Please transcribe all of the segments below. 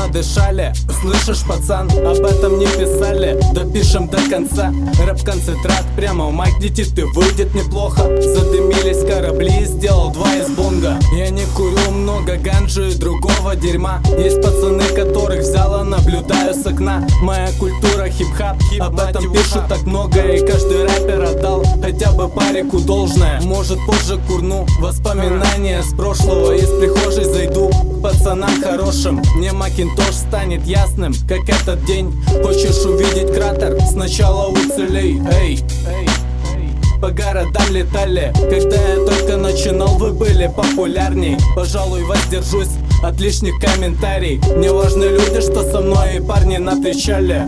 подышали. Слышишь, пацан, об этом не писали. Допишем до конца. Рэп-концентрат прямо в майк летит и выйдет неплохо. Задымились корабли, сделал 2 из бонга. Я не курю много ганджи и другого дерьма. Есть пацаны, которых взяла, наблюдаю с окна. Моя культура хип-хап, об этом пишут так много. И каждый рэпер отдал хотя бы парику должное. Может позже курну воспоминания с прошлого. Из прихожей зайду к пацанам хорошим. Мне Макинтош станет ясным, как этот день. Хочешь увидеть кратер? Сначала уцелей. Эй, по городам летали. Когда я только начинал, вы были популярней. Пожалуй, воздержусь от лишних комментариев. Мне важны люди, что со мной, и парни на причале.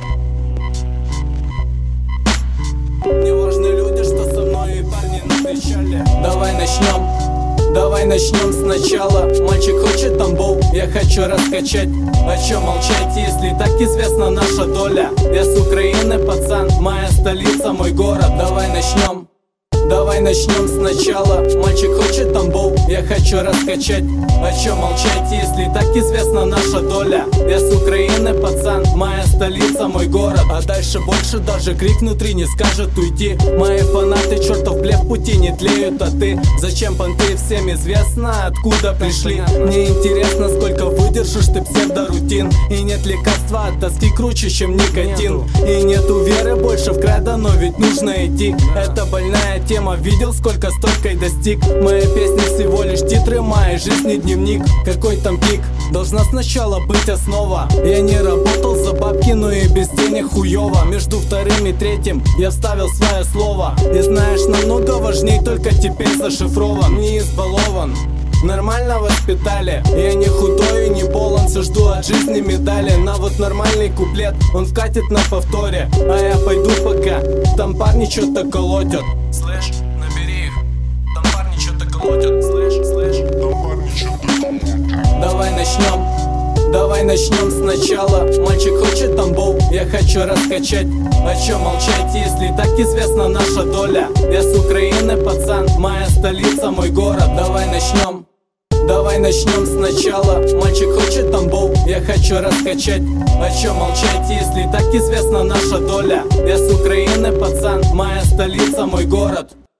Мне важны люди, что со мной, и парни на причале. Давай начнем сначала. Мальчик хочет тамбов, я хочу раскачать. О чем молчать, если так известна наша доля? Я с Украины, пацан, моя столица, мой город. Давай начнем сначала. Мальчик хочет тамбов, я хочу раскачать. О чем молчать, если так известна наша доля? Я с Украины, пацан, моя столица, мой город. А дальше больше даже крик внутри не скажет уйти. Мои фанаты, чертов блеф, пути не тлеют, а ты? Зачем понты, всем известно, откуда пришли. Мне интересно, сколько выдержишь ты псевдорутин. И нет лекарства от тоски круче, чем никотин. И нету веры больше в кредо, но ведь нужно идти. Это больная тема, видел, сколько столько и достиг. Мои песни всего лишь титры моей жизни, дневник. Какой там пик? Должна сначала быть основа. Я не работал за бабки, но и без денег хуёво. Между вторым и третьим я вставил свое слово. И знаешь, намного важней, только теперь зашифрован. Не избалован, нормально воспитали. Я не худой и не полон, все жду от жизни медали. На вот нормальный куплет, он вкатит на повторе. А я пойду пока, там парни что-то колотят. Слышь, набери их, там парни что-то колотят. Слышь, там парни что-то колотят. Давай начнем сначала. Мальчик хочет тамбов, я хочу раскачать. О чем молчать, если так известна наша доля? Я с Украины, пацан, моя столица, мой город. Давай начнем сначала. Мальчик хочет тамбов, я хочу раскачать. О чем молчать, если так известна наша доля? Я с Украины, пацан, моя столица, мой город.